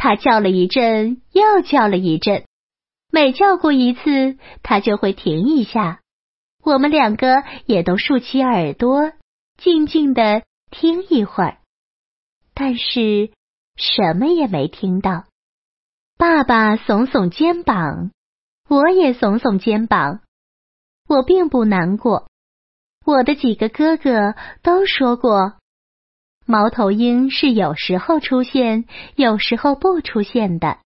他叫了一阵，又叫了一阵，每叫过一次，他就会停一下。我们两个也都竖起耳朵，静静地听一会儿。但是什么也没听到。爸爸耸耸肩膀，我也耸耸肩膀。我并不难过。我的几个哥哥都说过，猫头鹰是有时候出现，有时候不出现的。